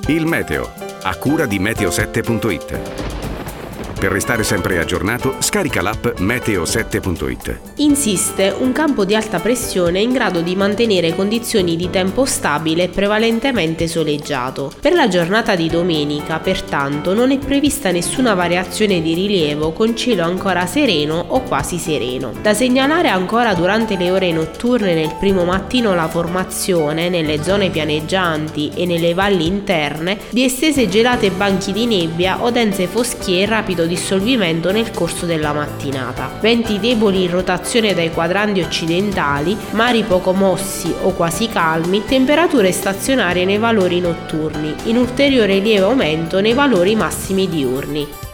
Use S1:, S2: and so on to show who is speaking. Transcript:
S1: Il meteo, a cura di meteo7.it. Per restare sempre aggiornato, scarica l'app meteo7.it.
S2: Insiste un campo di alta pressione in grado di mantenere condizioni di tempo stabile e prevalentemente soleggiato. Per la giornata di domenica, pertanto, non è prevista nessuna variazione di rilievo con cielo ancora sereno o quasi sereno. Da segnalare ancora durante le ore notturne nel primo mattino la formazione, nelle zone pianeggianti e nelle valli interne, di estese gelate banchi di nebbia o dense foschie e rapido dissolvimento nel corso della mattinata. Venti deboli in rotazione dai quadranti occidentali, mari poco mossi o quasi calmi, temperature stazionarie nei valori notturni, in ulteriore lieve aumento nei valori massimi diurni.